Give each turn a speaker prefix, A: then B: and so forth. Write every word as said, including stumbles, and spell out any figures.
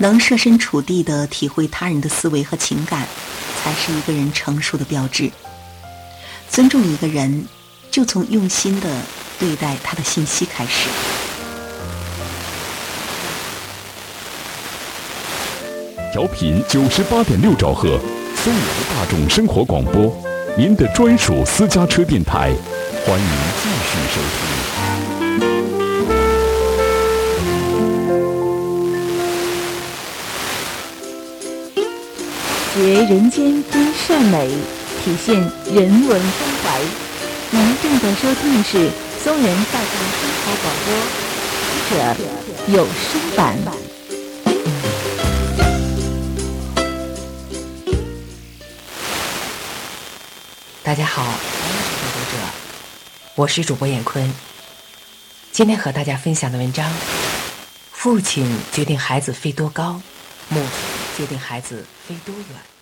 A: 能设身处地地体会他人的思维和情感，才是一个人成熟的标志。尊重一个人，就从用心地对待他的信息开始。
B: 调频九十八点六兆赫，松阳大众生活广播，您的专属私家车电台，欢迎继续收听。
C: 学人间真善美，体现人文关怀。您正在收听的是松仁大众生活广播，者有声版。
D: 大家好，欢迎收听读者，我是主播闫坤。今天和大家分享的文章：父亲决定孩子飞多高，母亲决定孩子飞多远。